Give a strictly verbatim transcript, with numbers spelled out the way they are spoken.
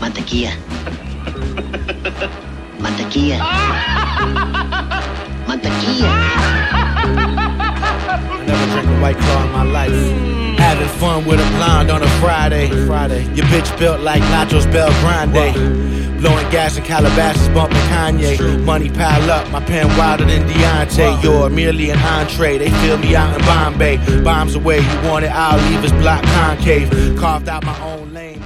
Mantequilla. Mantequilla. Mantequilla. I never drank a White Claw in my life. Having fun with a blonde on a Friday. Friday. Your bitch built like Nachos Bel Grande. Blowing gas in Calabasas, bumping Kanye. Money pile up, my pen wilder than Deontay. You're merely an entree, they feel me out in Bombay. Bombs away, you want it, I'll leave his block concave. Carved out my own lane.